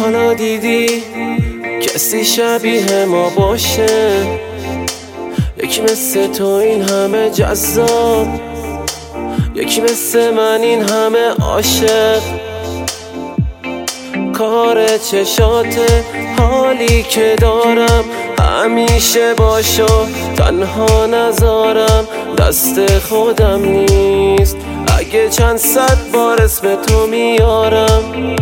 حالا دیدی کسی شبیه ما باشه؟ یکی مثل تو این همه جذاب، یکی مثل من این همه عاشق. کار چشاته حالی که دارم، همیشه باشو تنها نذارم. دست خودم نیست اگه چند صد بار اسم تو میارم.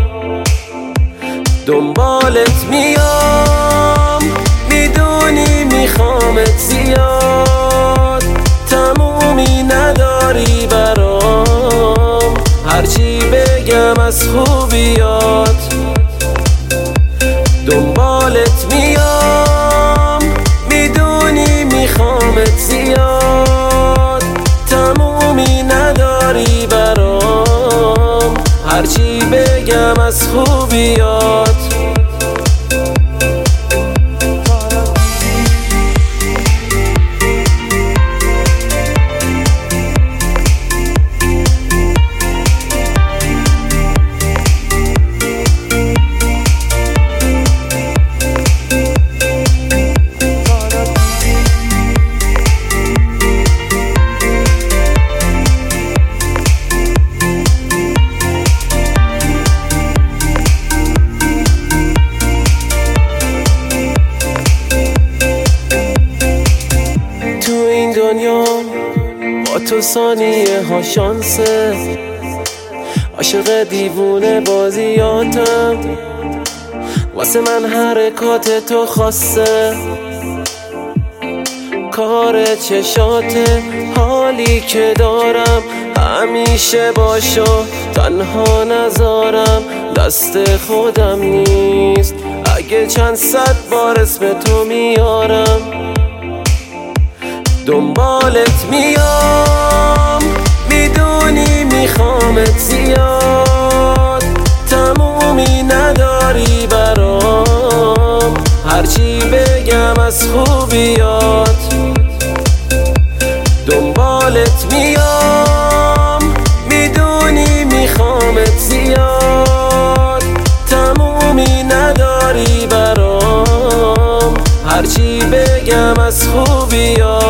دنبالت میام، میدونی میخوامت زیاد، تمومی نداری برام. هرچی بگم از خوبیات. دنبالت میام، میدونی میخوامت زیاد، تمومی نداری برام. هرچی بگم از خوبیات. دنیا با تو ثانیه ها شانسه، عاشق دیوونه بازیاتم، واسه من حرکات تو خاصه. کار چشاته حالی که دارم، همیشه باشو تنها نذارم. دست خودم نیست اگه چند صد بار اسم تو میارم. دنبالت میام، میدونی میخوامت زیاد، تمومی نداری برام. هرچی بگم از خوبیات. دنبالت میام، میدونی میخوامت زیاد، تمومی نداری برام. هرچی بگم از خوبیات.